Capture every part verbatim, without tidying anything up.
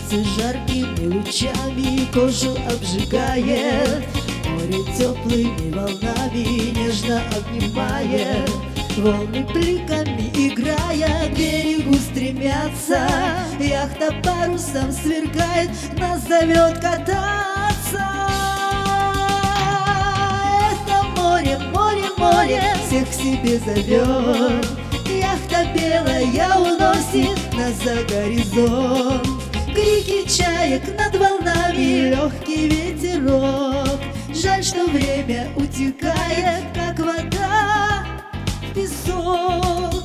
Солнце жаркими лучами кожу обжигает, море теплыми волнами нежно обнимает. Волны бликами играя к берегу стремятся, яхта парусом сверкает, нас зовет кататься. Это море, море, море всех к себе зовет. Яхта белая уносит нас за горизонт. Крики чаек над волнами, легкий ветерок. Жаль, что время утекает, как вода в песок.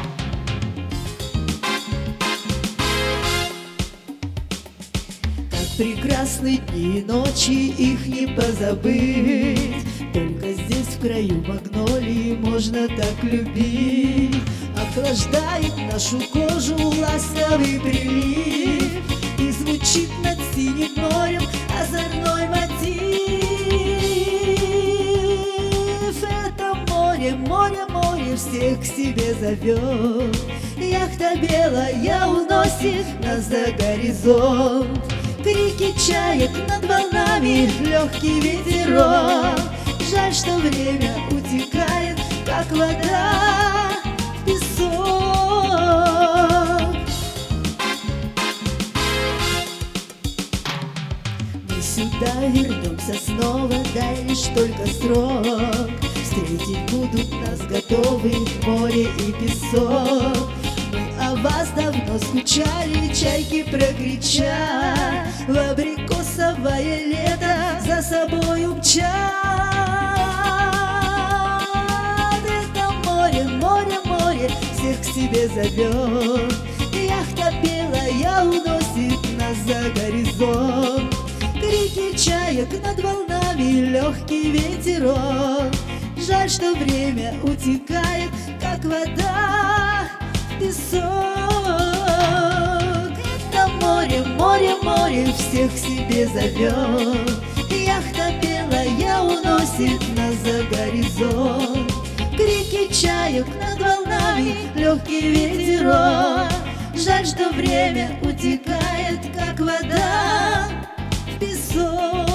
Как прекрасны дни и ночи, их не позабыть. Только здесь, в краю магнолии, можно так любить. Охлаждает нашу кожу ласковый прилив, и звучит над синим морем озорной мотив. Это море, море, море всех к себе зовет. Яхта белая уносит нас за горизонт. Крики чаек над волнами, легкий ветерок. Жаль, что время утекает, как вода в песок. Мы сюда вернемся снова, дай лишь только срок. Встретить будут нас готовы море и песок. Мы о вас давно скучали, чайки прокричат, в абрикосовое лето за собою мчат. Это море, море, море всех к себе зовет. Яхта белая уносит нас за горизонт. Крики чаек над волнами, легкий ветерок. Жаль, что время утекает, как вода в песок. Это море, море, море всех к себе зовет. Яхта белая уносит нас за горизонт. Крики чаек над волнами, легкий ветерок. Жаль, что время утекает, как вода в песок.